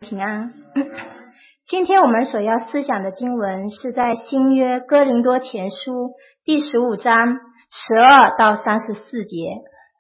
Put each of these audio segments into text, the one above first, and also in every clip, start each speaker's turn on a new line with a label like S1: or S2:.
S1: 平安。今天我们所要思想的经文是在新约哥林多前书第15章12到34节。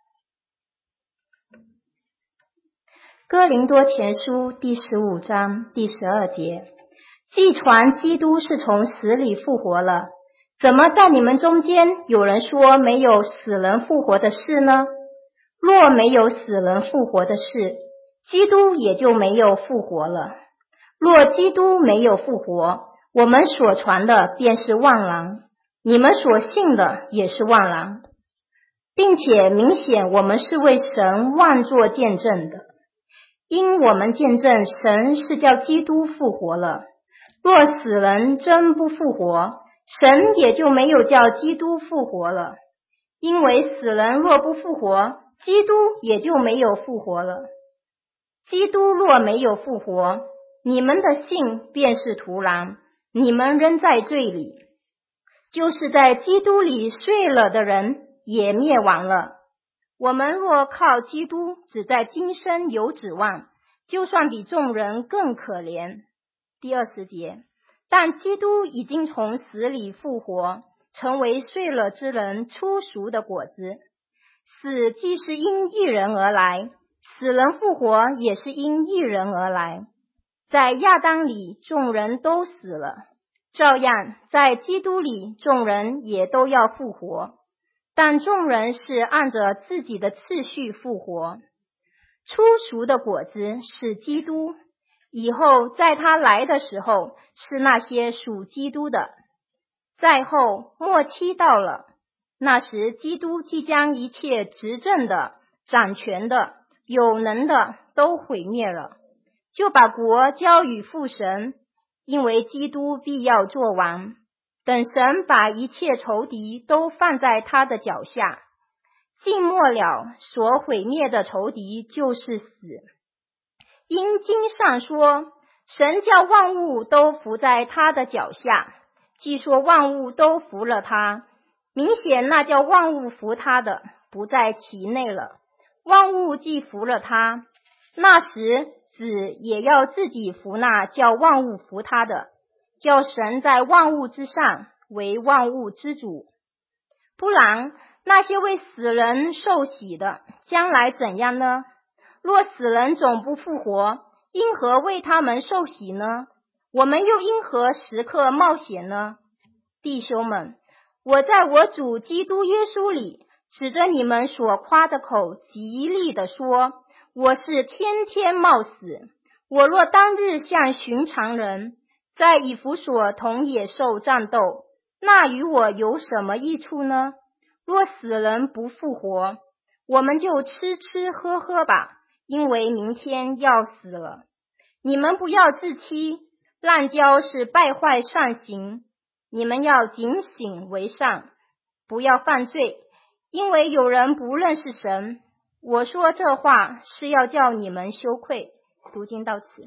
S1: 哥林多前书第15章第12节，既传基督是从死里复活了，怎么在你们中间有人说没有死人复活的事呢？若没有死人复活的事，基督也就没有复活了。若基督没有复活，我们所传的便是妄然，你们所信的也是妄然，并且明显我们是为神妄作见证的。因我们见证神是叫基督复活了，若死人真不复活，神也就没有叫基督复活了。因为死人若不复活，基督也就没有复活了。基督若没有复活，你们的信便是徒然，你们仍在罪里。就是在基督里睡了的人也灭亡了。我们若靠基督只在今生有指望，就算比众人更可怜。第20节，但基督已经从死里复活，成为睡了之人初熟的果子。死既是因一人而来，死人复活也是因一人而来。在亚当里众人都死了，照样在基督里众人也都要复活，但众人是按着自己的次序复活。初熟的果子是基督，以后在他来的时候是那些属基督的。再后末期到了，那时基督即将一切执政的、掌权的、有能的都毁灭了，就把国交与父神，因为基督必要做王。等神把一切仇敌都放在他的脚下，尽末了，所毁灭的仇敌就是死。因经上说，神叫万物都服在他的脚下，既说万物都服了他，明显那叫万物服他的不在其内了。万物既服了他，那时子也要自己服那叫万物服他的，叫神在万物之上为万物之主。不然，那些为死人受洗的将来怎样呢？若死人总不复活，因何为他们受洗呢？我们又因何时刻冒险呢？弟兄们，我在我主基督耶稣里指着你们所夸的口极力地说，我是天天冒死。我若当日像寻常人，在以弗所同野兽战斗，那与我有什么益处呢？若死人不复活，我们就吃吃喝喝吧，因为明天要死了。你们不要自欺，滥交是败坏善行，你们要警醒为善，不要犯罪，因为有人不认识神。我说这话是要叫你们羞愧。读经到此。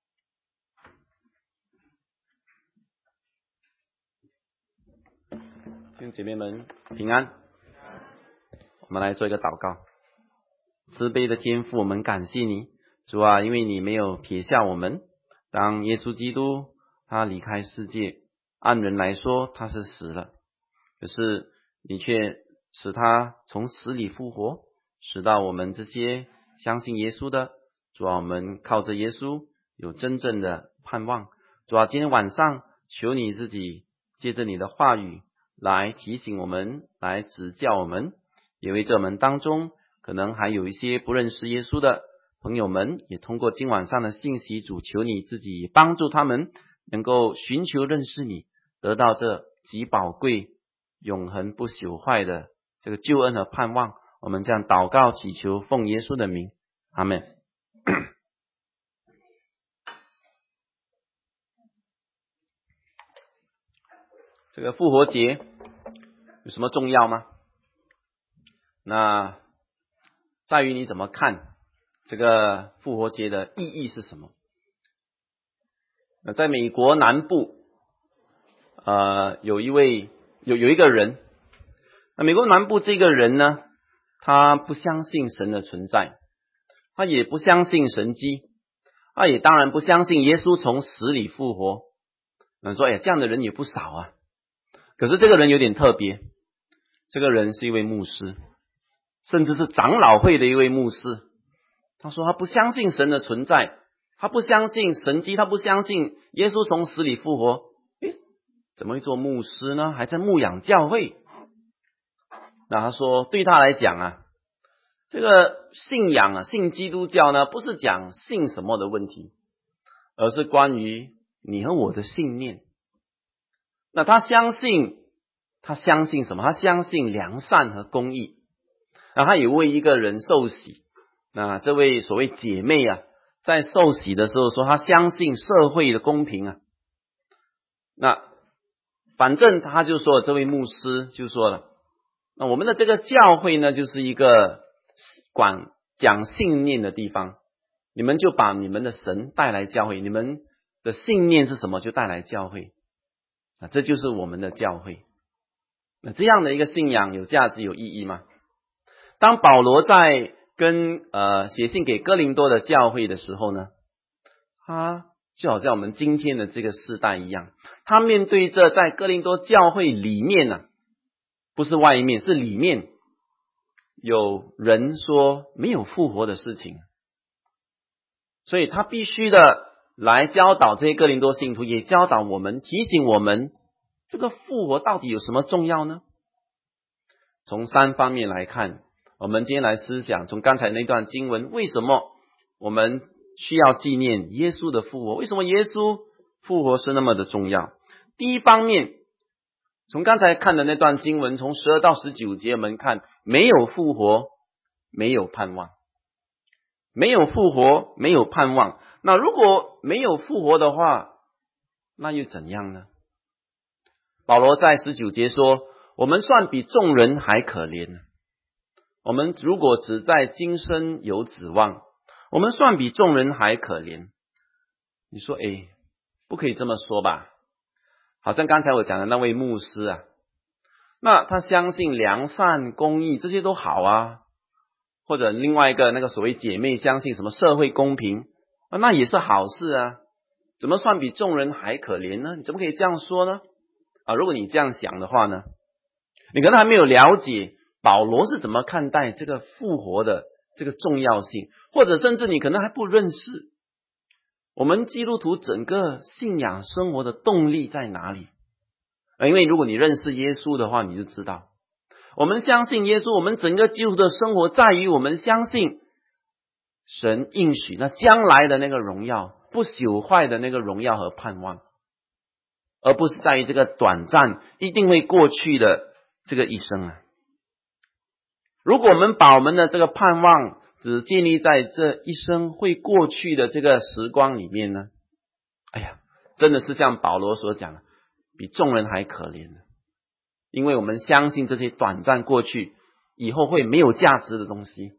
S2: 弟兄姐妹们平安。我们来做一个祷告。慈悲的天父，我们感谢你，主啊，因为你没有撇下我们。当耶稣基督他离开世界，按人来说他是死了，可是你却使他从死里复活，使到我们这些相信耶稣的，主啊，我们靠着耶稣有真正的盼望。主啊，今天晚上求你自己借着你的话语来提醒我们，来指教我们，也为这我们当中可能还有一些不认识耶稣的朋友们，也通过今晚上的信息，主求你自己帮助他们能够寻求认识你，得到这极宝贵永恒不朽坏的这个救恩和盼望。我们这样祷告祈求，奉耶稣的名，阿们。这个复活节有什么重要吗？那在于你怎么看这个复活节的意义是什么。在美国南部有一个人，那美国南部这个人呢，他不相信神的存在，他也不相信神迹， 他也当然不相信耶稣从死里复活。说这样的人也不少啊。可是这个人有点特别，这个人是一位牧师，甚至是长老会的一位牧师。他说他不相信神的存在，他不相信神迹，他不相信耶稣从死里复活。怎么会做牧师呢？还在牧养教会。那他说对他来讲啊，这个信仰啊，信基督教呢，不是讲信什么的问题，而是关于你和我的信念。那他相信什么？他相信良善和公义。那他也为一个人受洗。那这位所谓姐妹啊，在受洗的时候说，他相信社会的公平啊。那反正他就说，这位牧师就说了，那我们的这个教会呢，就是一个讲信念的地方。你们就把你们的神带来教会，你们的信念是什么就带来教会。这就是我们的教会。那这样的一个信仰有价值有意义吗？当保罗在写信给哥林多的教会的时候呢，他就好像我们今天的这个世代一样，他面对着在哥林多教会里面呢，不是外面，是里面有人说没有复活的事情，所以他必须的来教导这些哥林多信徒，也教导我们，提醒我们这个复活到底有什么重要呢？从3方面来看，我们今天来思想，从刚才那段经文，为什么我们需要纪念耶稣的复活？为什么耶稣复活是那么的重要？第一方面，从刚才看的那段经文，从12到19节，我们看没有复活，没有盼望。没有复活，没有盼望。那如果没有复活的话，那又怎样呢？保罗在19节说，我们算比众人还可怜。我们如果只在今生有指望，我们算比众人还可怜。你说不可以这么说吧？好像刚才我讲的那位牧师啊，那他相信良善公义，这些都好啊。或者另外一个那个所谓姐妹相信什么社会公平，那也是好事啊。怎么算比众人还可怜呢？你怎么可以这样说呢？如果你这样想的话呢，你可能还没有了解保罗是怎么看待这个复活的这个重要性，或者甚至你可能还不认识我们基督徒整个信仰生活的动力在哪里。因为如果你认识耶稣的话，你就知道我们相信耶稣，我们整个基督徒的生活在于我们相信神应许那将来的那个荣耀，不朽坏的那个荣耀和盼望，而不是在于这个短暂一定会过去的这个一生啊。如果我们把我们的这个盼望只建立在这一生会过去的这个时光里面呢，真的是像保罗所讲的，比众人还可怜的。因为我们相信这些短暂过去以后会没有价值的东西，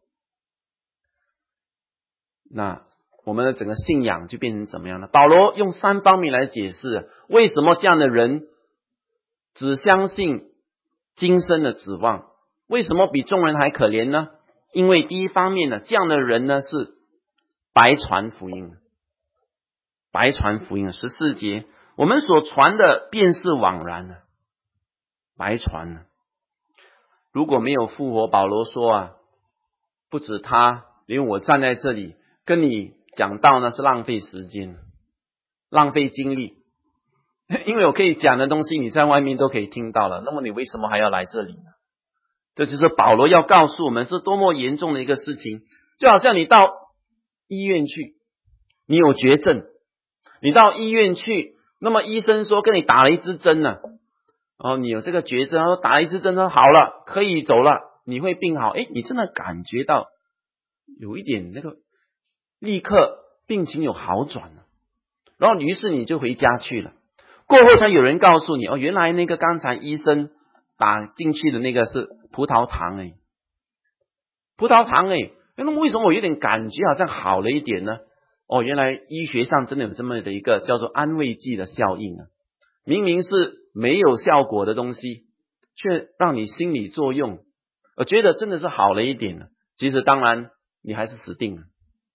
S2: 那我们的整个信仰就变成怎么样呢？保罗用3方面来解释为什么这样的人只相信今生的指望，为什么比众人还可怜呢？因为第一方面呢，这样的人呢是白传福音。白传福音14节，我们所传的便是枉然的，白传了。如果没有复活，保罗说不止他，连我站在这里跟你讲道呢，是浪费时间，浪费精力。因为我可以讲的东西你在外面都可以听到了，那么你为什么还要来这里呢？这就是保罗要告诉我们是多么严重的一个事情。就好像你到医院去，你有绝症，你到医院去，那么医生说跟你打了一支针呢，你有这个绝症，打了一支针说好了，可以走了，你会病好。你真的感觉到有一点那个立刻病情有好转了，然后于是你就回家去了。过后才有人告诉你，原来那个刚才医生打进去的那个是葡萄糖葡萄糖那么为什么我有点感觉好像好了一点呢？原来医学上真的有这么的一个叫做安慰剂的效应明明是没有效果的东西，却让你心理作用，我觉得真的是好了一点了。其实当然你还是死定了。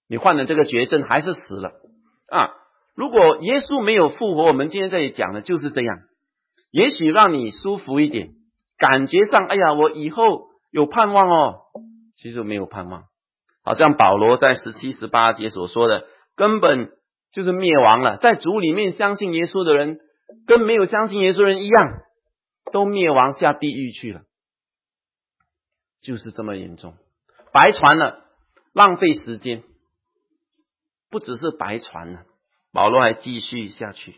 S2: 你患了这个绝症还是死了啊。如果耶稣没有复活，我们今天这里讲的就是这样，也许让你舒服一点，感觉上哎呀我以后有盼望哦，其实没有盼望。好像保罗在17、18节所说的，根本就是灭亡了。在主里面相信耶稣的人，跟没有相信耶稣的人一样，都灭亡下地狱去了，就是这么严重，白传了，浪费时间。不只是白传了，保罗还继续下去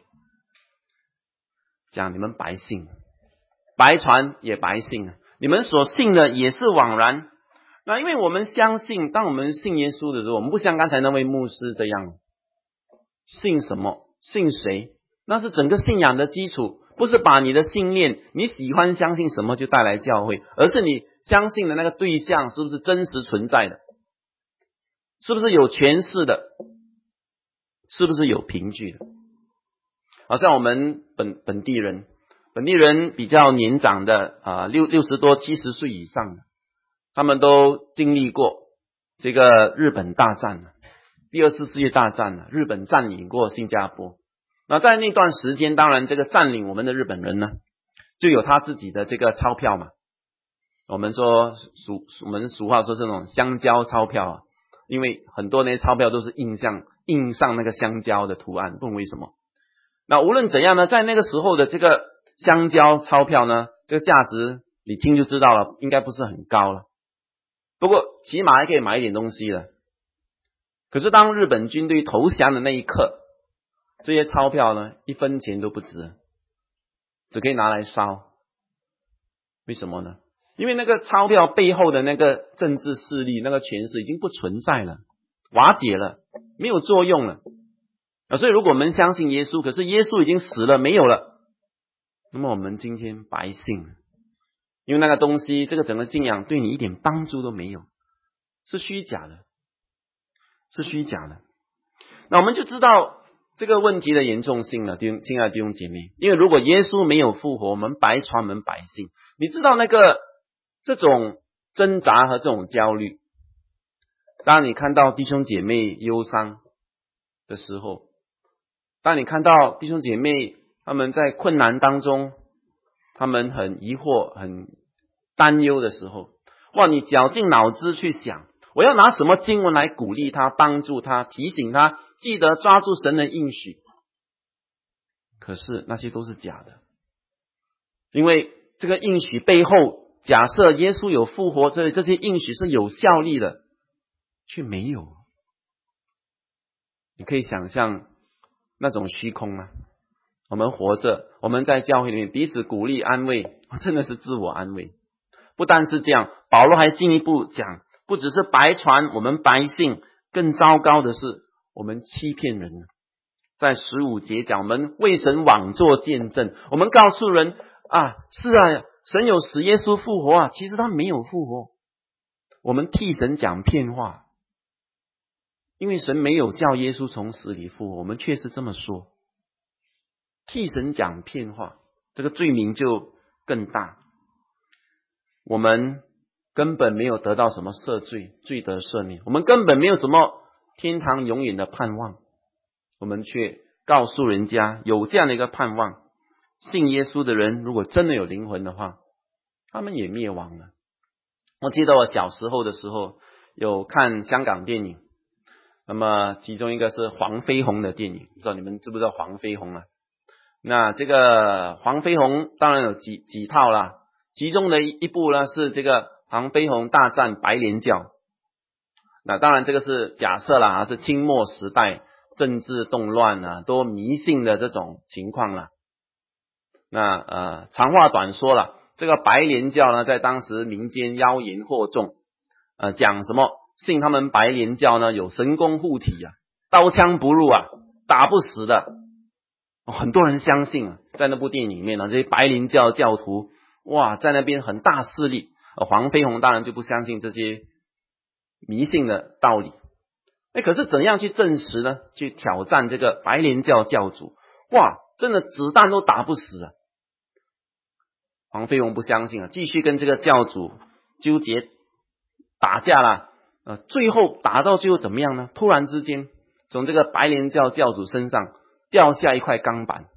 S2: 讲，你们白信，白传也白信了，你们所信的也是枉然。那因为我们相信，当我们信耶稣的时候，我们不像刚才那位牧师这样，信什么信谁，那是整个信仰的基础，不是把你的信念，你喜欢相信什么就带来教会，而是你相信的那个对象是不是真实存在的，是不是有权势的，是不是有凭据的。好像我们本地人比较年长的60多70岁以上的，他们都经历过这个日本大战，第二次世界大战，日本占领过新加坡。那在那段时间，当然这个占领我们的日本人呢，就有他自己的这个钞票嘛，我们俗话说是那种香蕉钞票啊，因为很多那些钞票都是印上那个香蕉的图案，不懂为什么。那无论怎样呢，在那个时候的这个香蕉钞票呢，这个价值你听就知道了，应该不是很高了，不过起码还可以买一点东西了。可是当日本军队投降的那一刻，这些钞票呢1分钱都不值，只可以拿来烧。为什么呢？因为那个钞票背后的那个政治势力，那个权势已经不存在了，瓦解了，没有作用了。所以如果我们相信耶稣，可是耶稣已经死了，没有了，那么我们今天白信了，因为那个东西，这个整个信仰对你一点帮助都没有，是虚假的，是虚假的。那我们就知道这个问题的严重性了，亲爱的弟兄姐妹。因为如果耶稣没有复活，我们白传，我们白信，你知道那个这种挣扎和这种焦虑，当你看到弟兄姐妹忧伤的时候，当你看到弟兄姐妹他们在困难当中，他们很疑惑很担忧的时候，哇，你绞尽脑汁去想，我要拿什么经文来鼓励他，帮助他，提醒他记得抓住神的应许。可是那些都是假的，因为这个应许背后，假设耶稣有复活，这些应许是有效力的，却没有。你可以想象那种虚空吗？我们活着，我们在教会里面彼此鼓励安慰，真的是自我安慰。不但是这样，保罗还进一步讲，不只是白传，我们白信，更糟糕的是我们欺骗人。在15节讲，我们为神妄作见证，我们告诉人是啊，神有使耶稣复活啊，其实他没有复活，我们替神讲骗话，因为神没有叫耶稣从死里复活，我们却是这么说，替神讲骗话，这个罪名就更大。我们根本没有得到什么赦罪，罪得赦免，我们根本没有什么天堂永远的盼望，我们却告诉人家有这样的一个盼望。信耶稣的人如果真的有灵魂的话，他们也灭亡了。我记得我小时候的时候有看香港电影，那么其中一个是黄飞鸿的电影，不知道你们知不知道黄飞鸿啊？那这个黄飞鸿当然有几套啦，其中的一部呢是这个黄飞鸿大战白莲教。那当然这个是假设啦，是清末时代政治动乱多迷信的这种情况啦。那长话短说了，这个白莲教呢在当时民间妖言惑众，讲什么信他们白莲教呢有神功护体刀枪不入打不死的。很多人相信在那部电影里面这些白莲教教徒在那边很大势力。黄飞鸿当然就不相信这些迷信的道理。可是怎样去证实呢？去挑战这个白莲教教主，真的子弹都打不死黄飞鸿不相信继续跟这个教主纠结打架啦。 最后打到最后怎么样呢？突然之间从这个白莲教教主身上掉下一块钢板，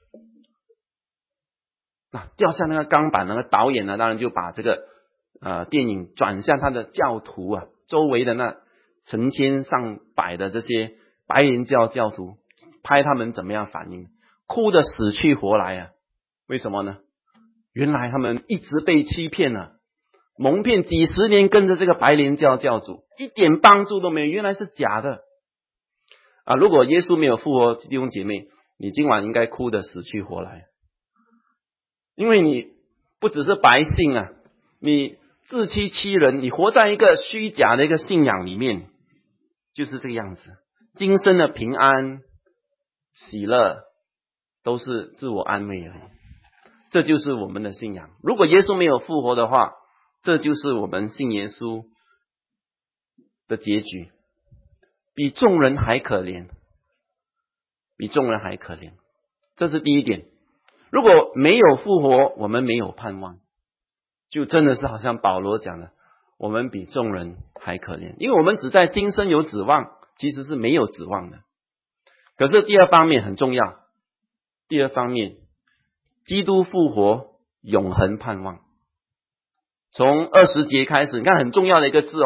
S2: 掉下那个钢板，那个导演呢，当然就把这个电影转向他的教徒周围的那成千上百的这些白莲教教徒，拍他们怎么样反应，哭得死去活来为什么呢？原来他们一直被欺骗蒙骗几十年，跟着这个白莲教教主一点帮助都没有，原来是假的如果耶稣没有复活，弟兄姐妹，你今晚应该哭得死去活来，因为你不只是百姓你自欺欺人，你活在一个虚假的一个信仰里面，就是这个样子。今生的平安喜乐都是自我安慰而已，这就是我们的信仰。如果耶稣没有复活的话，这就是我们信耶稣的结局，比众人还可怜，比众人还可怜。这是第一点。如果没有复活，我们没有盼望，就真的是好像保罗讲的，我们比众人还可怜，因为我们只在今生有指望，其实是没有指望的。可是第二方面很重要，第二方面，基督复活，永恒盼望。从20节开始，你看很重要的一个字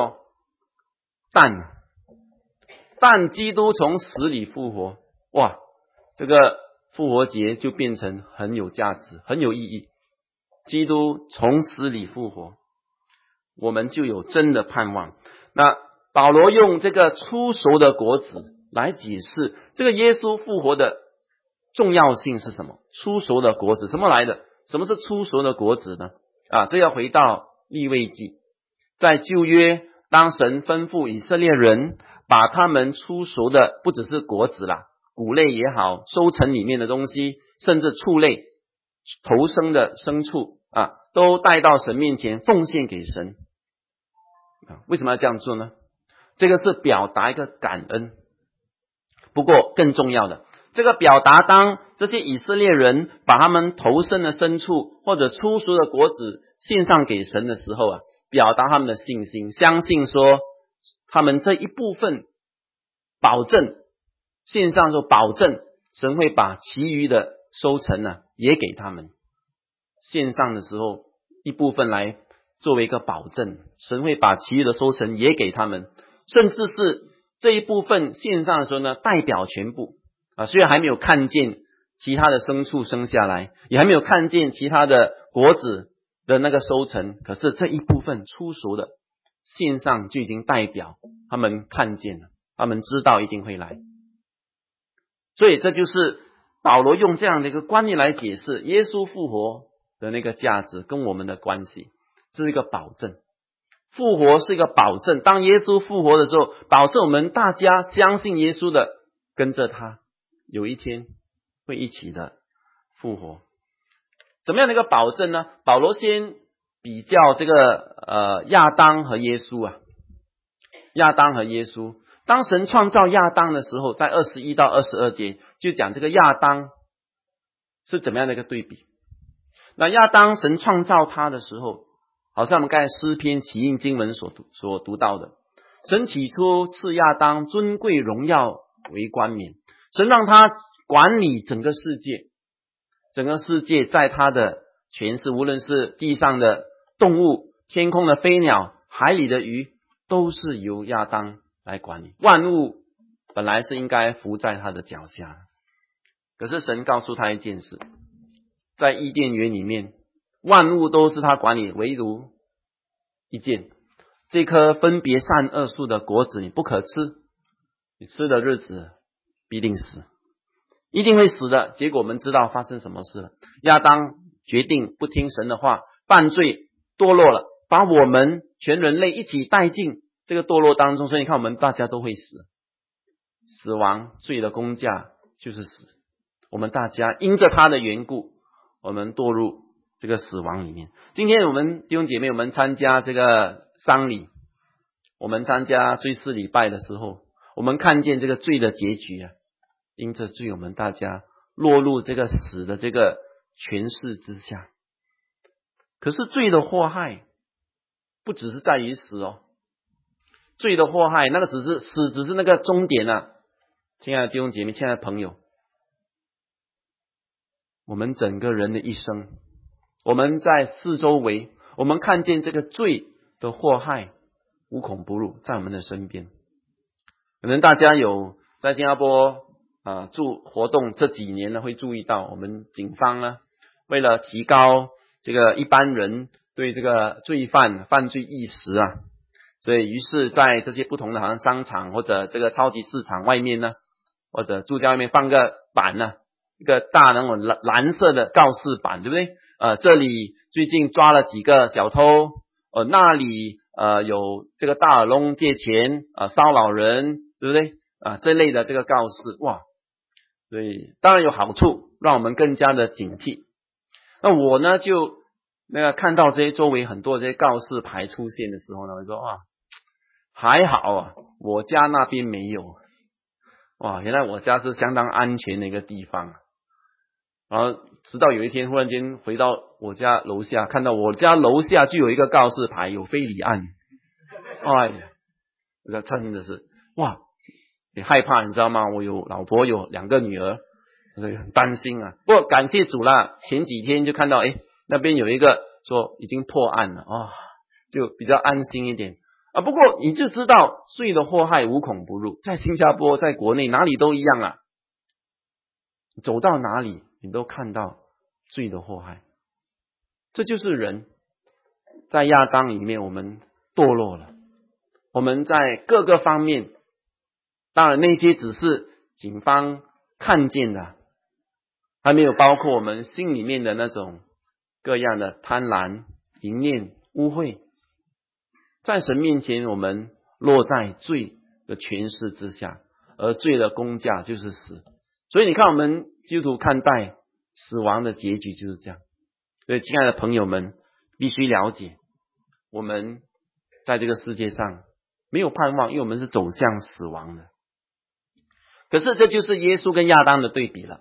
S2: 但基督从死里复活，哇，这个复活节就变成很有价值，很有意义。基督从死里复活，我们就有真的盼望。那保罗用这个初熟的果子来解释这个耶稣复活的重要性是什么？初熟的果子什么来的？什么是初熟的果子呢？这要回到利未记，在旧约，当神吩咐以色列人把他们初熟的，不只是果子啦，谷类也好，收成里面的东西，甚至畜类头生的牲畜都带到神面前奉献给神。为什么要这样做呢？这个是表达一个感恩。不过更重要的，这个表达当这些以色列人把他们头生的牲畜或者初熟的果子献上给神的时候表达他们的信心，相信说他们这一部分保证献上说保证神会把其余的收成也给他们。献上的时候一部分来作为一个保证，神会把其余的收成也给他们，甚至是这一部分献上的时候呢，代表全部虽然还没有看见其他的牲畜生下来，也还没有看见其他的果子的那个收成，可是这一部分初熟的献上就已经代表他们看见了，他们知道一定会来。所以这就是保罗用这样的一个观念来解释耶稣复活的那个价值跟我们的关系，这是一个保证。复活是一个保证，当耶稣复活的时候，保证我们大家相信耶稣的，跟着他有一天会一起的复活。怎么样的一个保证呢？保罗先比较这个亚当和耶稣亚当和耶稣，当神创造亚当的时候，在21到22节就讲这个亚当是怎么样的一个对比。那亚当神创造他的时候，好像我们刚才诗篇起印经文所读到的，神起初赐亚当尊贵荣耀为冠冕，神让他管理整个世界，整个世界在他的权势，无论是地上的动物、天空的飞鸟、海里的鱼，都是由亚当来管理。万物本来是应该伏在他的脚下，可是神告诉他一件事，在伊甸园里面万物都是他管理，唯独一件，这棵分别善恶树的果子你不可吃，你吃的日子必定死，一定会死的。结果我们知道发生什么事了，亚当决定不听神的话，犯罪堕落了，把我们全人类一起带进这个堕落当中。所以你看我们大家都会死，死亡罪的工价就是死，我们大家因着他的缘故，我们堕入这个死亡里面。今天我们弟兄姐妹，我们参加这个丧礼，我们参加追思礼拜的时候，我们看见这个罪的结局因着罪我们大家落入这个死的这个权势之下。可是罪的祸害不只是在于死罪的祸害，那个死只是那个终点啊。亲爱的弟兄姐妹，亲爱的朋友，我们整个人的一生，我们在四周围，我们看见这个罪的祸害无孔不入，在我们的身边。可能大家有在新加坡做活动这几年呢，会注意到我们警方呢，为了提高这个一般人对这个犯罪意识啊，所以于是在这些不同的好像商场或者这个超级市场外面呢，或者住家外面放个板呢，一个大那种蓝色的告示板，对不对？这里最近抓了几个小偷，那里有这个大耳窿借钱骚扰人，对不对？这类的这个告示，哇，所以当然有好处，让我们更加的警惕。那我呢就看到这些周围很多这些告示牌出现的时候呢，我说哇，还好啊，我家那边没有。哇，原来我家是相当安全的一个地方。然后直到有一天忽然间回到我家楼下，看到我家楼下就有一个告示牌，有非礼案。哎呀，这真的是哇，也害怕，你知道吗？我有老婆，有2个女儿，所以很担心啊。不过感谢主啦，前几天就看到那边有一个说已经破案了就比较安心一点不过你就知道罪的祸害无孔不入，在新加坡，在国内哪里都一样啊。走到哪里你都看到罪的祸害，这就是人在亚当里面我们堕落了，我们在各个方面，当然那些只是警方看见的，还没有包括我们心里面的那种各样的贪婪、淫念、污秽。在神面前我们落在罪的权势之下，而罪的工价就是死。所以你看我们基督徒看待死亡的结局就是这样。所以亲爱的朋友们必须了解，我们在这个世界上没有盼望，因为我们是走向死亡的。可是这就是耶稣跟亚当的对比了。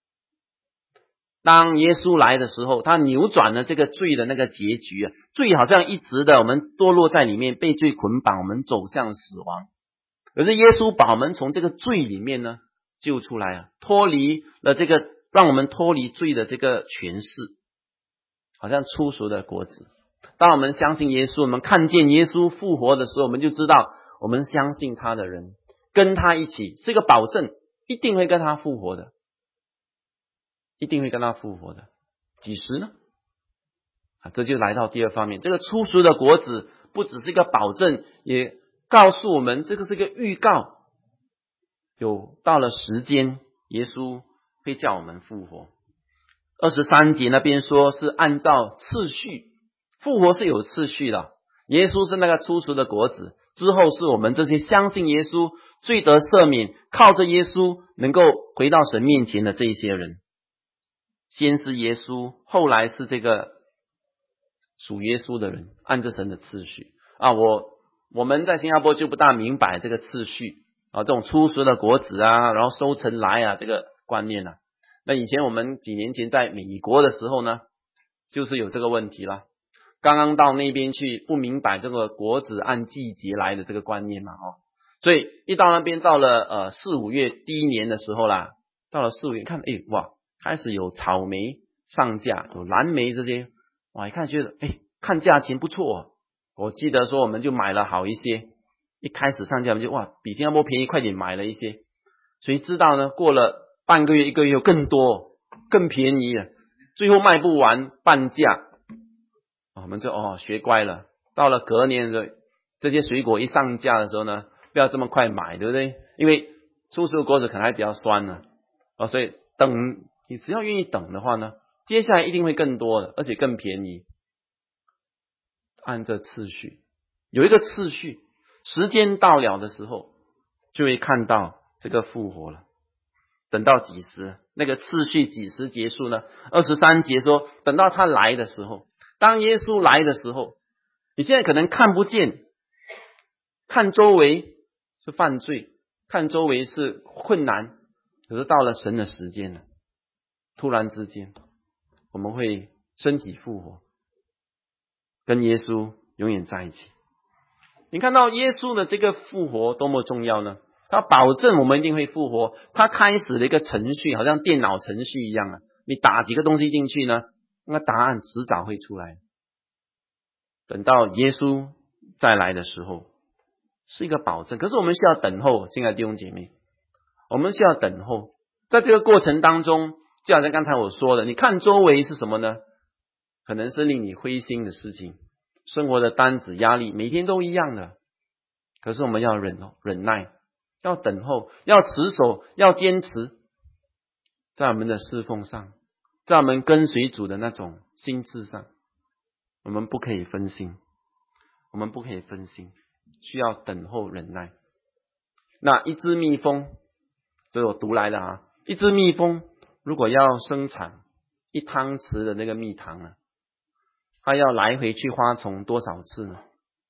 S2: 当耶稣来的时候，他扭转了这个罪的那个结局罪好像一直的我们堕落在里面，被罪捆绑，我们走向死亡。可是耶稣把我们从这个罪里面呢救出来脱离了这个，让我们脱离罪的这个权势，好像初熟的果子。当我们相信耶稣，我们看见耶稣复活的时候，我们就知道我们相信他的人跟他一起是一个保证，一定会跟他复活的，一定会跟他复活的。几时呢？这就来到第二方面，这个初熟的果子不只是一个保证，也告诉我们这个是一个预告，有到了时间耶稣会叫我们复活。23节那边说是按照次序，复活是有次序的。耶稣是那个初熟的果子，之后是我们这些相信耶稣罪得赦免，靠着耶稣能够回到神面前的这一些人。先是耶稣，后来是这个属耶稣的人，按着神的次序我们在新加坡就不大明白这个次序这种初熟的果子然后收成来这个观念那以前我们几年前在美国的时候呢，就是有这个问题了。刚刚到那边去，不明白这个果子按季节来的这个观念嘛所以一到那边，到了4、5月第一年的时候啦，到了4、5月看哇，开始有草莓上架，有蓝莓这些一看觉得看价钱不错我记得说我们就买了好一些，一开始上架我们就哇比新加坡便宜，快点买了一些。谁知道呢，过了半个月1个月更多更便宜最后卖不完半价我们就学乖了。到了隔年的这些水果一上架的时候呢，不要这么快买，对不对？因为初熟的果子可能还比较酸呢所以你只要愿意等的话呢，接下来一定会更多的，而且更便宜。按这次序，有一个次序，时间到了的时候就会看到这个复活了。等到几时，那个次序几时结束呢？23节说等到他来的时候，当耶稣来的时候，你现在可能看不见，看周围是犯罪，看周围是困难，可是到了神的时间了，突然之间我们会身体复活，跟耶稣永远在一起。 你看到耶稣的这个复活多么重要呢？他保证我们一定会复活，他开始了一个程序，好像电脑程序一样啊，你打几个东西进去呢，那答案迟早会出来。等到耶稣再来的时候，是一个保证，可是我们需要等候，亲爱的弟兄姐妹，我们需要等候。在这个过程当中，就好像刚才我说的，你看周围是什么呢？可能是令你灰心的事情，生活的担子压力每天都一样的，可是我们要忍耐，要等候，要持守，要坚持，在我们的侍奉上，在我们跟随主的那种心智上，我们不可以分心，我们不可以分心，需要等候忍耐。那一只蜜蜂，这是我读来的啊，一只蜜蜂如果要生产一汤匙的那个蜜糖啊，它要来回去花虫多少次呢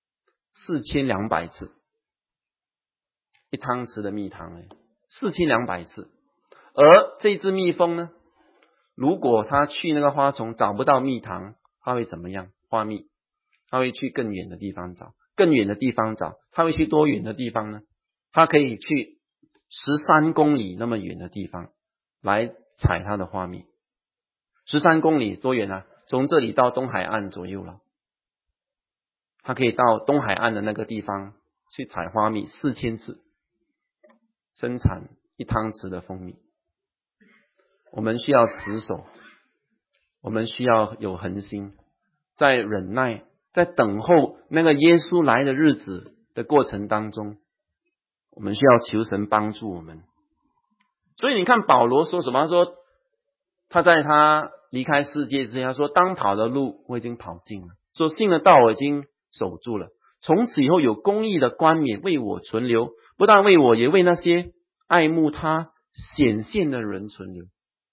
S2: ？4200次。一汤匙的蜜糖4200次。而这只蜜蜂呢，如果它去那个花丛找不到蜜糖，它会怎么样？花蜜，它会去更远的地方找，更远的地方找，它会去多远的地方呢？它可以去13公里那么远的地方来采它的花蜜。13公里多远啊？从这里到东海岸左右了。它可以到东海岸的那个地方去采花蜜4000次，生产一汤匙的蜂蜜。我们需要持守，我们需要有恒心，在忍耐，在等候那个耶稣来的日子的过程当中，我们需要求神帮助我们。所以你看保罗说什么？他说他在他离开世界之前，他说当跑的路我已经跑尽了，所信的道我已经守住了，从此以后有公义的冠冕为我存留，不但为我，也为那些爱慕他显现的人存留。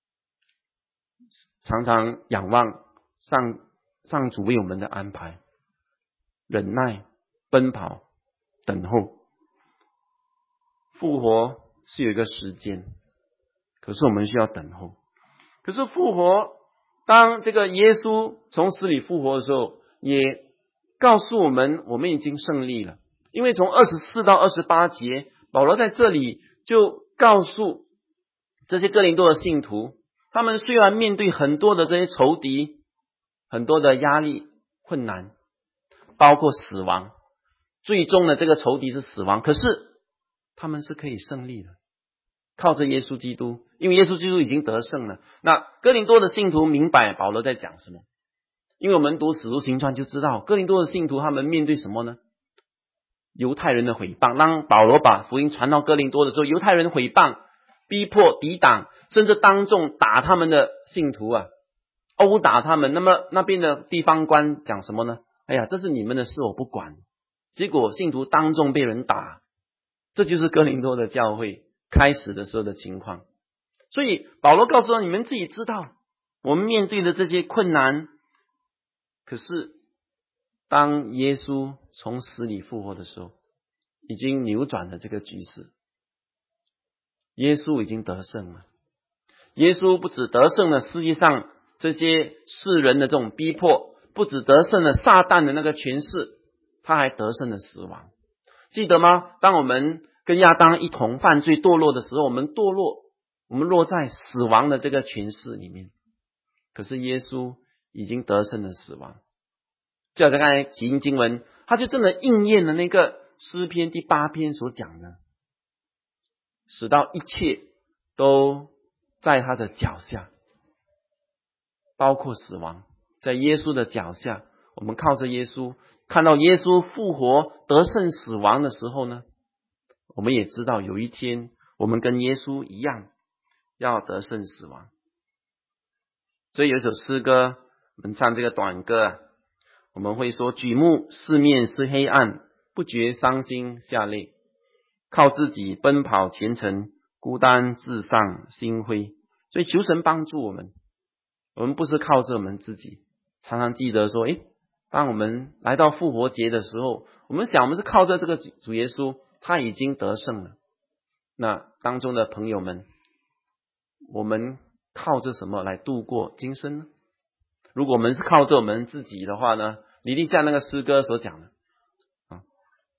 S2: 常常仰望上主为我们的安排，忍耐奔跑等候。复活是有一个时间，可是我们需要等候。可是复活，当这个耶稣从死里复活的时候，也告诉我们我们已经胜利了。因为从24到28节，保罗在这里就告诉这些哥林多的信徒，他们虽然面对很多的这些仇敌，很多的压力困难，包括死亡，最终的这个仇敌是死亡，可是他们是可以胜利的，靠着耶稣基督，因为耶稣基督已经得胜了。那哥林多的信徒明白保罗在讲什么，因为我们读使徒行传就知道，哥林多的信徒他们面对什么呢？犹太人的毁谤。当保罗把福音传到哥林多的时候，犹太人毁谤、逼迫、抵挡，甚至当众打他们的信徒啊，殴打他们。那么那边的地方官讲什么呢？哎呀，这是你们的事，我不管。结果信徒当众被人打，这就是哥林多的教会开始的时候的情况。所以保罗告诉你们自己知道，我们面对的这些困难，可是当耶稣从死里复活的时候，已经扭转了这个局势。耶稣已经得胜了，耶稣不只得胜了世界上这些世人的这种逼迫，不只得胜了撒旦的那个权势，他还得胜了死亡。记得吗？当我们跟亚当一同犯罪堕落的时候，我们落在死亡的这个权势里面，可是耶稣已经得胜了死亡。就好像刚才起因经文，他就真的应验了那个诗篇第8篇所讲的，使到一切都在他的脚下，包括死亡，在耶稣的脚下。我们靠着耶稣，看到耶稣复活得胜死亡的时候呢，我们也知道有一天我们跟耶稣一样要得胜死亡。所以有一首诗歌，我们唱这个短歌啊，我们会说举目四面是黑暗，不觉伤心下泪，靠自己奔跑前程，孤单自丧心灰。所以求神帮助我们，我们不是靠着我们自己。常常记得说，当我们来到复活节的时候，我们想我们是靠着这个主耶稣，他已经得胜了。那当中的朋友们，我们靠着什么来度过今生呢？如果我们是靠着我们自己的话呢，你一定像那个诗歌所讲的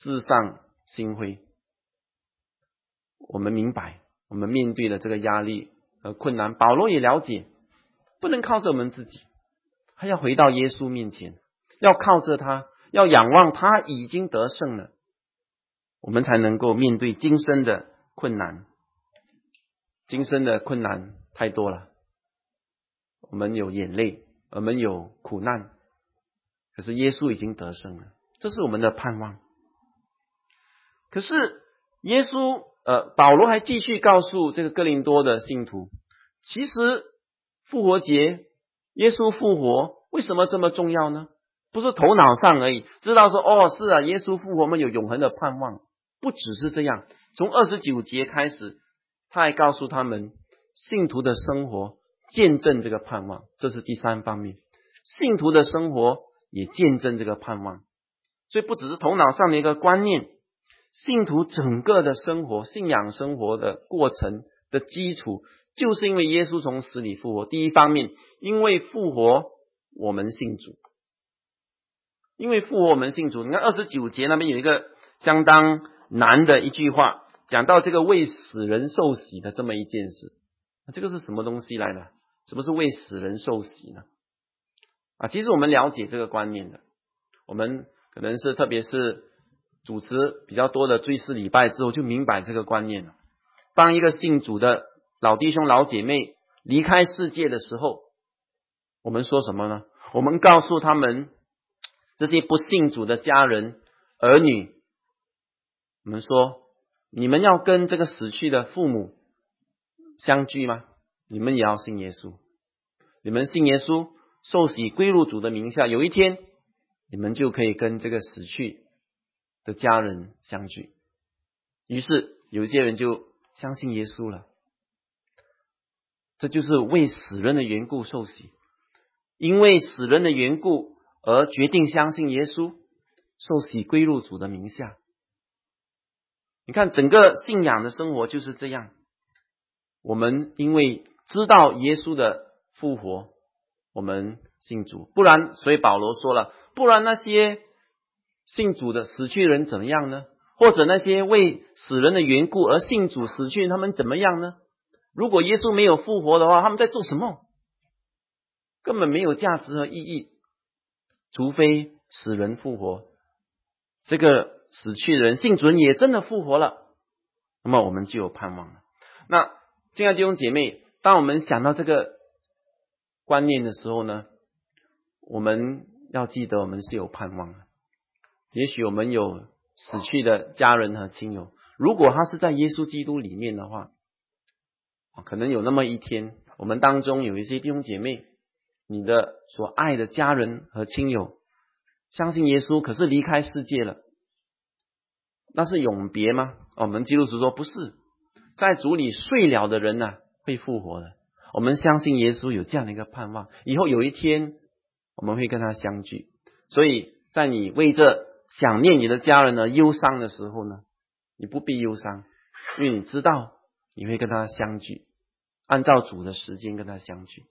S2: 至上心灰。我们明白，我们面对的这个压力和困难，保罗也了解，不能靠着我们自己，还要回到耶稣面前，要靠着他，要仰望他已经得胜了，我们才能够面对今生的困难。今生的困难太多了，我们有眼泪，我们有苦难，可是耶稣已经得胜了，这是我们的盼望。可是耶稣保罗还继续告诉这个哥林多的信徒，其实复活节，耶稣复活为什么这么重要呢？不是头脑上而已，知道说是啊，耶稣复活我们有永恒的盼望，不只是这样。从29节开始，他还告诉他们，信徒的生活见证这个盼望，这是第3方面。信徒的生活也见证这个盼望，所以不只是头脑上的一个观念，信徒整个的生活，信仰生活的过程的基础，就是因为耶稣从死里复活。第一方面，因为复活我们信主，因为复活我们信主。你看29节那边有一个相当难的一句话，讲到这个为死人受洗的这么一件事。这个是什么东西来的？什么是为死人受洗呢？其实我们了解这个观念的，我们可能是特别是主持比较多的追思礼拜之后，就明白这个观念了。当一个信主的老弟兄老姐妹离开世界的时候，我们说什么呢？我们告诉他们，这些不信主的家人儿女，我们说，你们要跟这个死去的父母相聚吗？你们也要信耶稣，你们信耶稣，受洗归入主的名下，有一天你们就可以跟这个死去的家人相聚。于是有一些人就相信耶稣了，这就是为死人的缘故受洗，因为死人的缘故而决定相信耶稣，受洗归入主的名下。你看整个信仰的生活就是这样，我们因为知道耶稣的复活，我们信主，不然，所以保罗说了，不然那些信主的死去人怎么样呢？或者那些为死人的缘故而信主死去人，他们怎么样呢？如果耶稣没有复活的话，他们在做什么？根本没有价值和意义，除非死人复活，这个死去人信主人也真的复活了，那么我们就有盼望了。那亲爱的弟兄姐妹，当我们想到这个观念的时候呢，我们要记得我们是有盼望的。也许我们有死去的家人和亲友，如果他是在耶稣基督里面的话，可能有那么一天，我们当中有一些弟兄姐妹，你的所爱的家人和亲友相信耶稣，可是离开世界了，那是永别吗？我们基督徒说不是，在主里睡了的人会复活的。我们相信耶稣有这样的一个盼望，以后有一天我们会跟他相聚。所以在你为这想念你的家人而忧伤的时候呢，你不必忧伤，因为你知道你会跟他相聚，按照主的时间跟他相聚。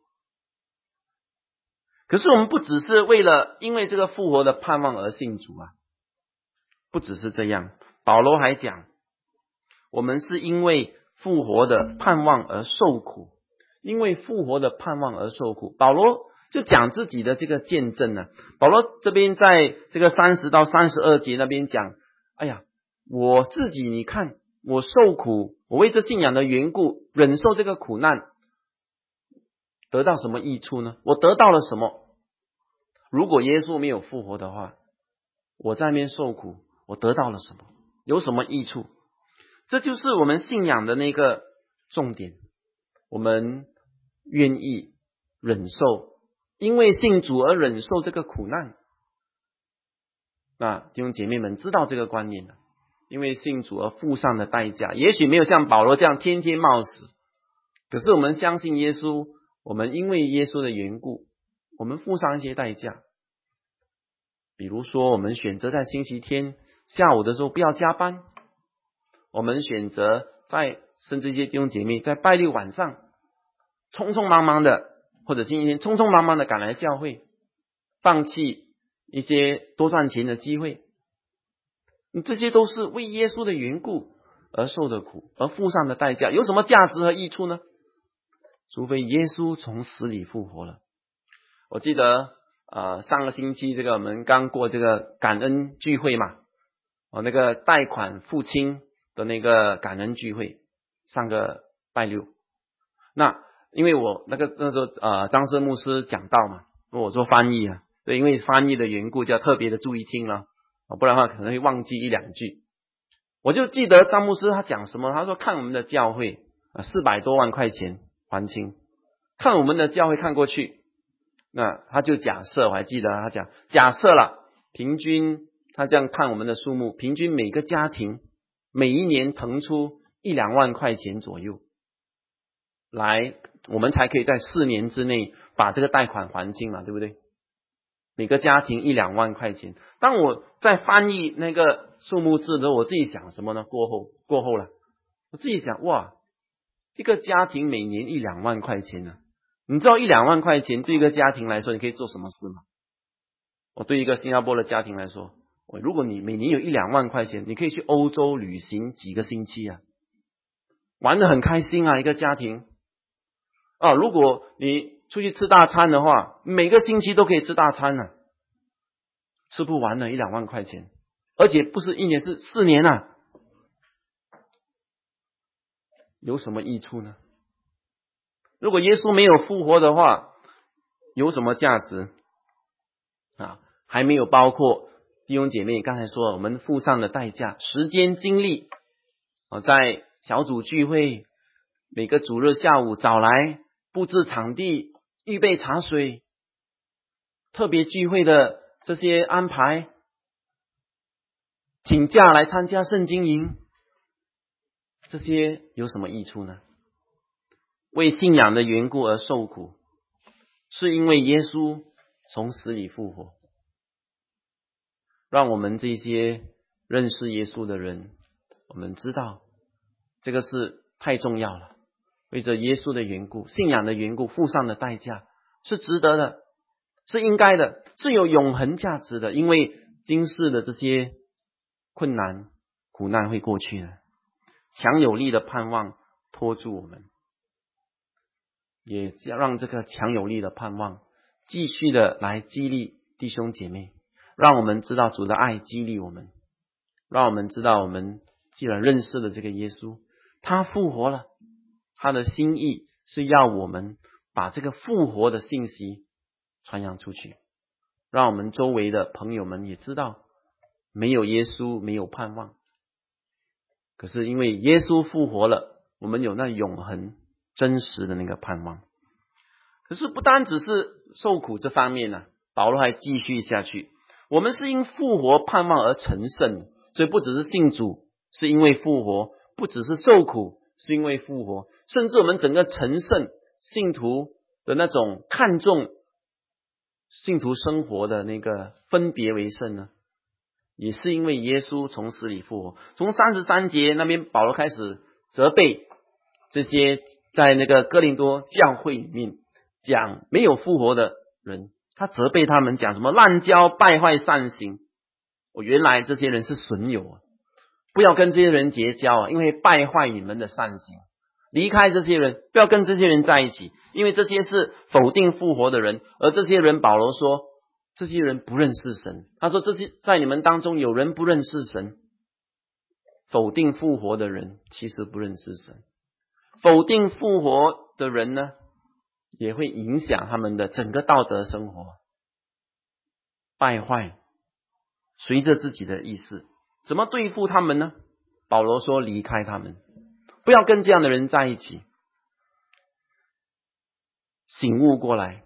S2: 可是我们不只是因为这个复活的盼望而信主不只是这样，保罗还讲，我们是因为复活的盼望而受苦，因为复活的盼望而受苦。保罗就讲自己的这个见证保罗这边在这个30到32节那边讲，我自己你看，我受苦，我为这信仰的缘故忍受这个苦难，得到什么益处呢？我得到了什么？如果耶稣没有复活的话，我在那边受苦，我得到了什么？有什么益处？这就是我们信仰的那个重点，我们愿意忍受，因为信主而忍受这个苦难。那弟兄姐妹们知道这个观念了，因为信主而付上的代价，也许没有像保罗这样天天冒死，可是我们相信耶稣，我们因为耶稣的缘故，我们付上一些代价。比如说我们选择在星期天下午的时候不要加班，我们选择甚至一些弟兄姐妹在拜六晚上匆匆忙忙的，或者星期天匆匆忙忙的赶来教会，放弃一些多赚钱的机会。 这些都是为耶稣的缘故而受的苦，而付上的代价，有什么价值和益处呢？除非耶稣从死里复活了。我记得上个星期我们刚过这个感恩聚会嘛，那个贷款付清的那个感恩聚会，上个拜六。那因为我那时候张师牧师讲道嘛，我做翻译啊，对，因为翻译的缘故就要特别的注意听了，不然的话可能会忘记一两句。我就记得张牧师他讲什么，他说看我们的教会400多万块钱还清，看我们的教会看过去，那他就假设，我还记得他讲假设了，平均他这样看我们的数目，平均每个家庭每一年腾出1-2万块钱左右来，我们才可以在4年之内把这个贷款还清嘛，对不对？每个家庭1-2万块钱。当我在翻译那个数目字的时候，我自己想什么呢？过后了，我自己想，哇，一个家庭每年1-2万块钱呢，你知道1-2万块钱对一个家庭来说你可以做什么事吗？我对一个新加坡的家庭来说，如果你每年有1-2万块钱，你可以去欧洲旅行几个星期啊，玩得很开心啊，一个家庭如果你出去吃大餐的话，每个星期都可以吃大餐啊，吃不完了1-2万块钱，而且不是1年是4年啊，有什么益处呢？如果耶稣没有复活的话，有什么价值还没有包括弟兄姐妹刚才说我们付上的代价，时间精力在小组聚会，每个主日下午早来布置场地，预备茶水，特别聚会的这些安排，请假来参加圣经营，这些有什么益处呢？为信仰的缘故而受苦，是因为耶稣从死里复活，让我们这些认识耶稣的人，我们知道这个是太重要了，为着耶稣的缘故，信仰的缘故付上的代价是值得的，是应该的，是有永恒价值的，因为今世的这些困难苦难会过去的，强有力的盼望拖住我们，也让这个强有力的盼望继续的来激励弟兄姐妹，让我们知道主的爱激励我们，让我们知道我们既然认识了这个耶稣，他复活了，他的心意是要我们把这个复活的信息传扬出去，让我们周围的朋友们也知道没有耶稣没有盼望，可是因为耶稣复活了，我们有那永恒真实的那个盼望。可是不单只是受苦这方面呢，保罗还继续下去，我们是因复活盼望而成圣，所以不只是信主是因为复活，不只是受苦是因为复活，甚至我们整个成圣信徒的那种看重信徒生活的那个分别为圣呢，也是因为耶稣从死里复活。从33节那边保罗开始责备这些在那个哥林多教会里面讲没有复活的人，他责备他们讲什么滥交败坏善行，原来这些人是损友不要跟这些人结交因为败坏你们的善行，离开这些人，不要跟这些人在一起，因为这些是否定复活的人，而这些人保罗说这些人不认识神，他说这些在你们当中有人不认识神，否定复活的人其实不认识神，否定复活的人呢也会影响他们的整个道德生活，败坏随着自己的意思。怎么对付他们呢？保罗说离开他们，不要跟这样的人在一起，醒悟过来，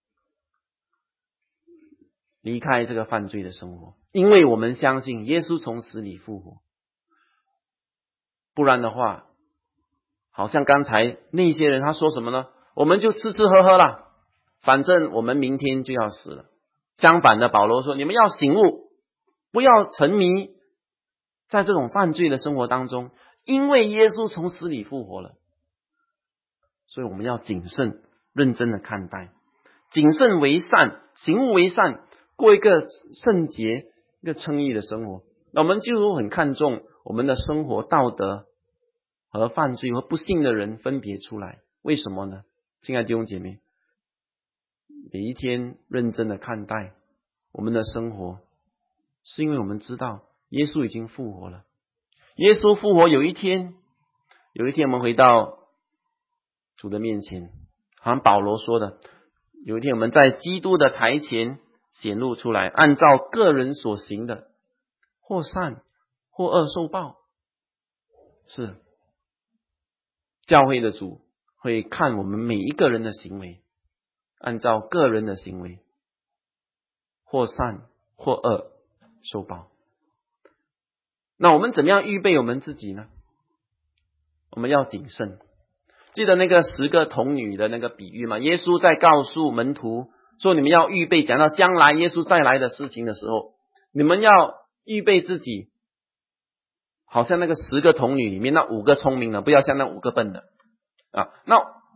S2: 离开这个犯罪的生活，因为我们相信耶稣从死里复活，不然的话好像刚才那些人他说什么呢？我们就吃吃喝喝啦，反正我们明天就要死了。相反的，保罗说你们要醒悟，不要沉迷在这种犯罪的生活当中，因为耶稣从死里复活了，所以我们要谨慎认真的看待，谨慎为善，醒悟为善，过一个圣洁一个称义的生活， 那我们就很看重我们的生活道德和犯罪和不幸的人分别出来。为什么呢？亲爱的弟兄姐妹，每一天认真的看待我们的生活，是因为我们知道耶稣已经复活了。耶稣复活，有一天我们回到主的面前，好像保罗说的，有一天我们在基督的台前显露出来，按照个人所行的，或善或恶受报。是教会的主会看我们每一个人的行为，按照个人的行为，或善或恶受报。那我们怎么样预备我们自己呢？我们要谨慎。记得那个10个童女的那个比喻吗？耶稣在告诉门徒说，你们要预备，讲到将来耶稣再来的事情的时候，你们要预备自己，好像那个10个童女里面那5个聪明的，不要像那5个笨的啊。那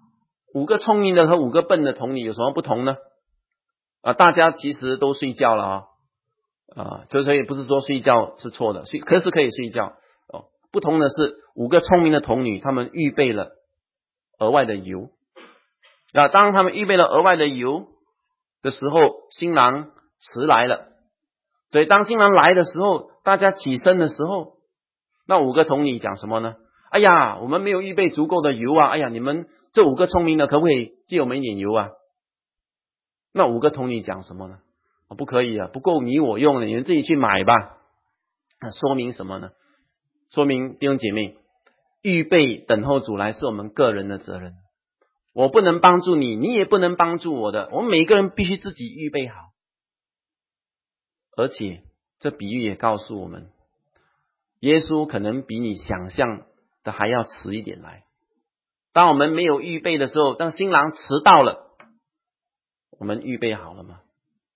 S2: 5个聪明的和5个笨的童女有什么不同呢？大家其实都睡觉了所以不是说睡觉是错的，可是可以睡觉不同的是5个聪明的童女，她们预备了额外的油。当他们预备了额外的油的时候，新郎迟来了。所以当新郎来的时候，大家起身的时候，那5个童女讲什么呢？哎呀，我们没有预备足够的油啊！哎呀，你们这5个聪明的可不可以借我们一点油啊？那5个童女讲什么呢？不可以啊，不够你我用了，你们自己去买吧。那说明什么呢？说明弟兄姐妹，预备等候主来是我们个人的责任。我不能帮助你，你也不能帮助我的，我们每个人必须自己预备好。而且这比喻也告诉我们，耶稣可能比你想象的还要迟一点来。当我们没有预备的时候，当新郎迟到了，我们预备好了吗？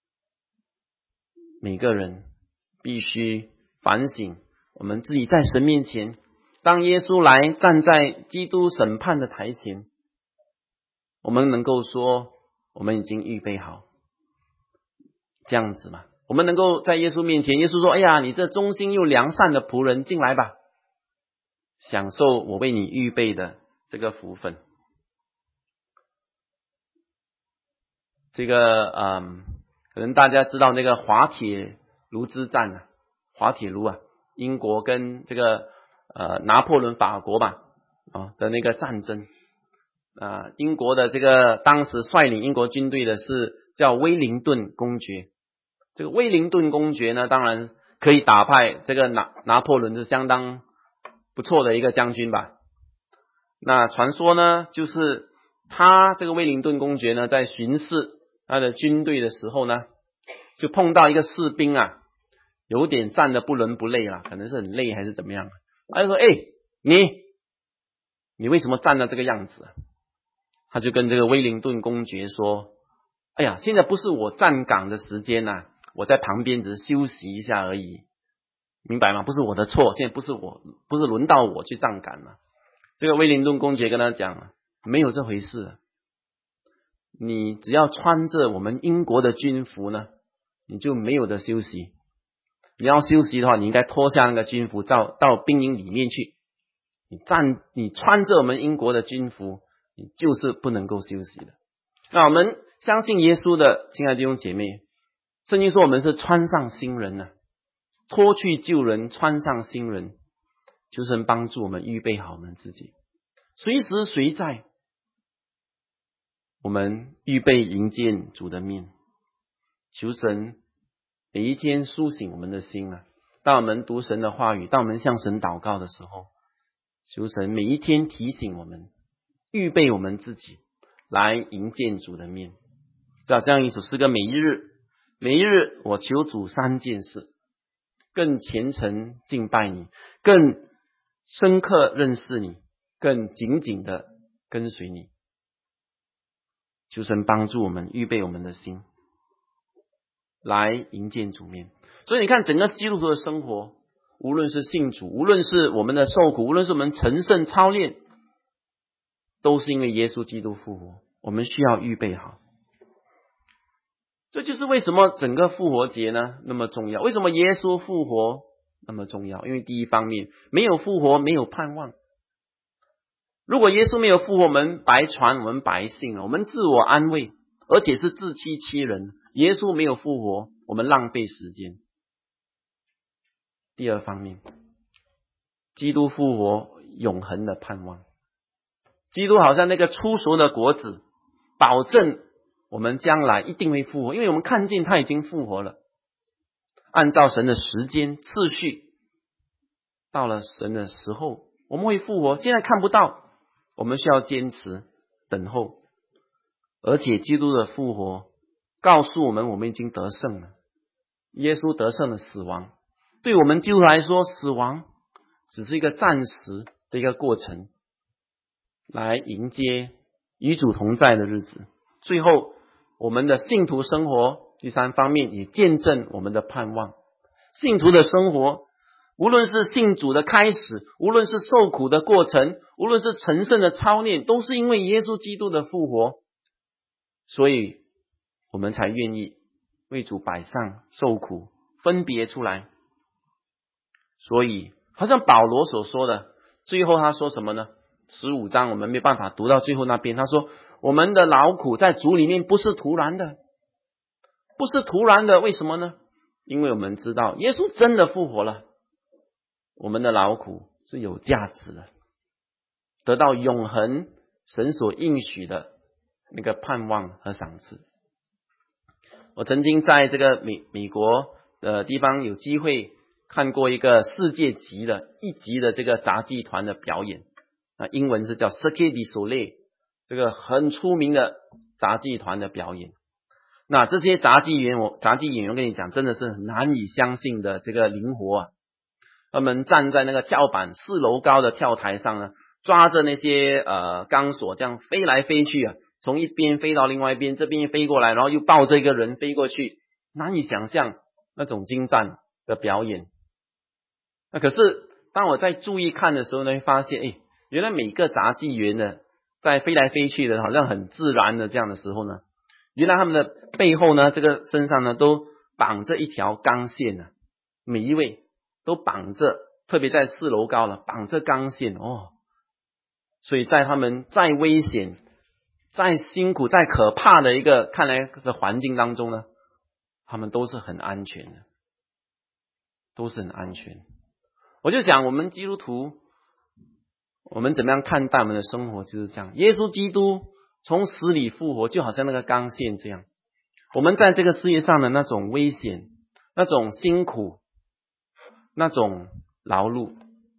S2: 每个人必须反省我们自己在神面前，当耶稣来站在基督审判的台前，我们能够说我们已经预备好这样子吗？我们能够在耶稣面前，耶稣说，哎呀，你这忠心又良善的仆人，进来吧，享受我为你预备的这个福分。这个可能大家知道那个滑铁卢之战滑铁卢英国跟这个拿破仑法国的那个战争英国的这个当时率领英国军队的是叫威灵顿公爵。这个威灵顿公爵呢，当然可以打败这个拿破仑，是相当不错的一个将军吧。那传说呢，就是他这个威灵顿公爵呢，在巡视他的军队的时候呢，就碰到一个士兵有点站得不伦不类可能是很累还是怎么样。他就说，你为什么站得这个样子？他就跟这个威灵顿公爵说，哎呀，现在不是我站岗的时间我在旁边只是休息一下而已，明白吗？不是我的错，现在不是轮到我去站岗了。这个威灵顿公爵跟他讲，没有这回事，你只要穿着我们英国的军服呢，你就没有的休息。你要休息的话，你应该脱下那个军服到兵营里面去。你穿着我们英国的军服，你就是不能够休息的。那我们相信耶稣的亲爱的弟兄姐妹，圣经说我们是穿上新人脱去旧人，穿上新人，就是能帮助我们预备好我们自己，随时随在我们预备迎接主的面。求神每一天苏醒我们的心当我们读神的话语，当我们向神祷告的时候，求神每一天提醒我们，预备我们自己来迎接主的面。这样一首诗歌，每一日我求主3件事：更虔诚敬拜你，更深刻认识你，更紧紧的跟随你。求神帮助我们预备我们的心来迎接主面。所以你看整个基督徒的生活，无论是信主，无论是我们的受苦，无论是我们成圣操练，都是因为耶稣基督复活，我们需要预备好。这就是为什么整个复活节呢那么重要，为什么耶稣复活那么重要？因为第一方面，没有复活，没有盼望。如果耶稣没有复活，我们白传，我们白信了，我们自我安慰，而且是自欺欺人。耶稣没有复活，我们浪费时间。第二方面，基督复活，永恒的盼望。基督好像那个初熟的果子，保证我们将来一定会复活，因为我们看见他已经复活了。按照神的时间次序，到了神的时候，我们会复活。现在看不到，我们需要坚持等候。而且基督的复活告诉我们，我们已经得胜了。耶稣得胜了死亡。对我们基督徒来说，死亡只是一个暂时的一个过程，来迎接与主同在的日子。最后，我们的信徒生活，第三方面也见证我们的盼望。信徒的生活，无论是信主的开始，无论是受苦的过程，无论是成圣的操练，都是因为耶稣基督的复活，所以我们才愿意为主摆上受苦，分别出来。所以好像保罗所说的，最后他说什么呢？15章我们没办法读到最后那边，他说我们的劳苦在主里面不是徒然的，不是徒然的。为什么呢？因为我们知道耶稣真的复活了，我们的劳苦是有价值的，得到永恒神所应许的那个盼望和赏赐。我曾经在这个美国的地方有机会看过一个世界级的一级的这个杂技团的表演，英文是叫 Cirque du Soleil， 这个很出名的杂技团的表演。那这些杂技演员我跟你讲，真的是难以相信的这个灵活啊！他们站在那个跳板4楼高的跳台上呢，抓着那些钢索这样飞来飞去啊，从一边飞到另外一边，这边飞过来，然后又抱着一个人飞过去，难以想象那种精湛的表演。那可是当我在注意看的时候呢，会发现原来每个杂技员呢在飞来飞去的好像很自然的这样的时候呢，原来他们的背后呢，这个身上呢都绑着一条钢线啊，每一位都绑着，特别在4楼高了，绑着钢线哦。所以在他们再危险、再辛苦、再可怕的一个看来的环境当中呢，他们都是很安全的，都是很安全。我就想我们基督徒，我们怎么样看待我们的生活，就是这样。耶稣基督从死里复活，就好像那个钢线这样。我们在这个世界上的那种危险、那种辛苦、那种劳碌，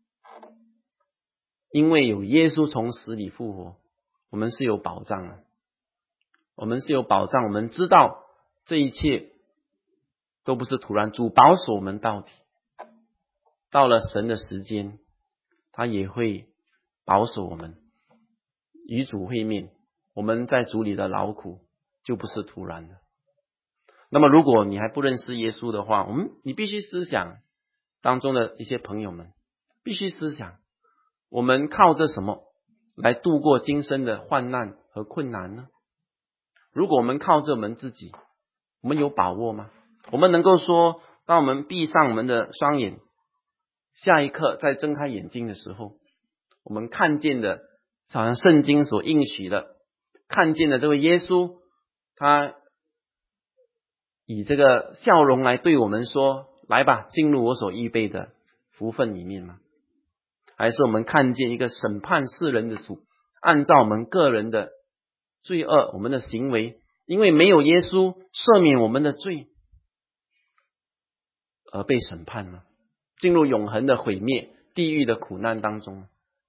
S2: 因为有耶稣从死里复活，我们是有保障的。我们是有保障，我们知道这一切都不是突然，主保守我们到底。到了神的时间，他也会保守我们与主会面。我们在主里的劳苦就不是突然的。那么如果你还不认识耶稣的话，你必须思想当中的一些朋友们，必须思想我们靠着什么来度过今生的患难和困难呢？如果我们靠着我们自己，我们有把握吗？我们能够说，当我们闭上我们的双眼，下一刻再睁开眼睛的时候，我们看见的好像圣经所应许的，看见的这位耶稣，他以这个笑容来对我们说，来吧，进入我所预备的福分里面吗？还是我们看见一个审判世人的主，按照我们个人的罪恶，我们的行为，因为没有耶稣赦免我们的罪而被审判吗？进入永恒的毁灭、地狱的苦难当中。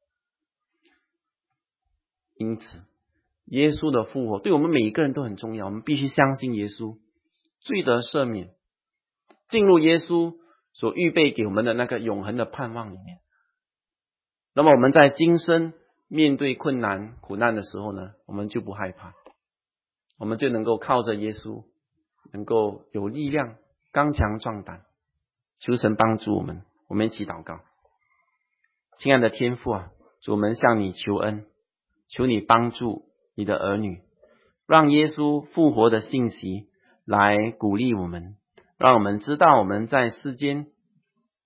S2: 因此耶稣的复活对我们每一个人都很重要，我们必须相信耶稣，罪得赦免，进入耶稣所预备给我们的那个永恒的盼望里面。那么我们在今生面对困难苦难的时候呢，我们就不害怕，我们就能够靠着耶稣，能够有力量，刚强壮胆。求神帮助我们，我们一起祷告。亲爱的天父啊，主，我们向你求恩，求你帮助你的儿女，让耶稣复活的信息来鼓励我们，让我们知道我们在世间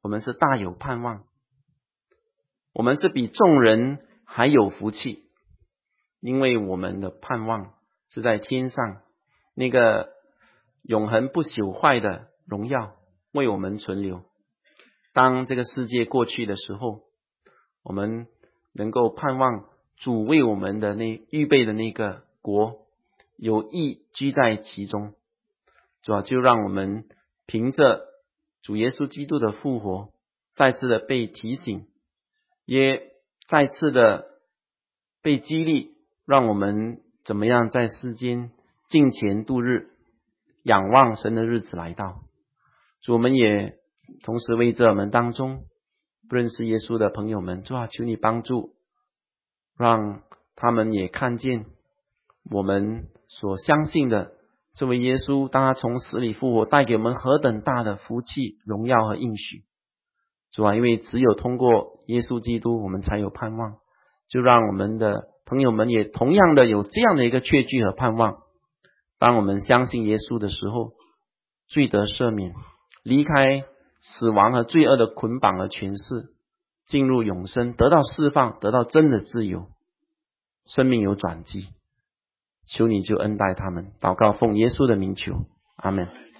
S2: 我们是大有盼望，我们是比众人还有福气，因为我们的盼望是在天上，那个永恒不朽坏的荣耀为我们存留。当这个世界过去的时候，我们能够盼望主为我们的预备的那个国有义居在其中。主啊，就让我们凭着主耶稣基督的复活，再次的被提醒，也再次的被激励，让我们怎么样在世间敬虔度日，仰望神的日子来到。主，我们也同时为着我们当中不认识耶稣的朋友们，主啊，求你帮助，让他们也看见我们所相信的这位耶稣，当他从死里复活，带给我们何等大的福气、荣耀和应许。主啊，因为只有通过耶稣基督，我们才有盼望，就让我们的朋友们也同样的有这样的一个确据和盼望。当我们相信耶稣的时候，罪得赦免，离开死亡和罪恶的捆绑和权势，进入永生，得到释放，得到真的自由，生命有转机。求你就恩待他们，祷告奉耶稣的名求，阿们。